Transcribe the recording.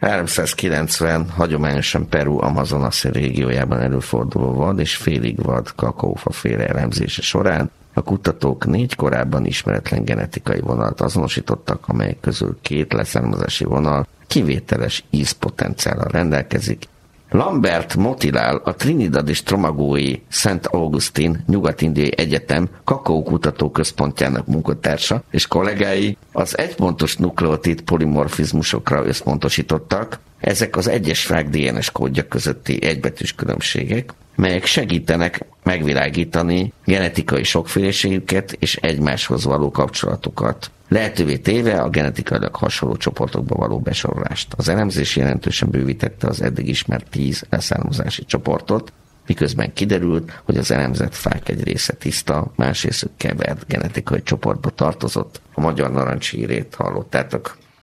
390 hagyományosan Peru Amazonasi régiójában előforduló vad és félig vad kakaófaféle elemzése során a kutatók 4 korábban ismeretlen genetikai vonalat azonosítottak, amelyek közül 2 leszármazási vonal kivételes ízpotenciállal rendelkezik. Lambert Motilal, a Trinidad és Tobago-i St. Augustine Nyugat-Indiai Egyetem kakaókutató központjának munkatársa és kollégái az egypontos nukleotid polimorfizmusokra összpontosítottak. Ezek az egyes fák DNS kódja közötti egybetűs különbségek, melyek segítenek megvilágítani genetikai sokféleségüket és egymáshoz való kapcsolatukat, lehetővé téve a genetikailag hasonló csoportokba való besorolást. Az elemzés jelentősen bővítette az eddig ismert 10 leszármazási csoportot, miközben kiderült, hogy az elemzett fák egy része tiszta, másrészt kevert genetikai csoportba tartozott. A magyar narancshírét hallottátok.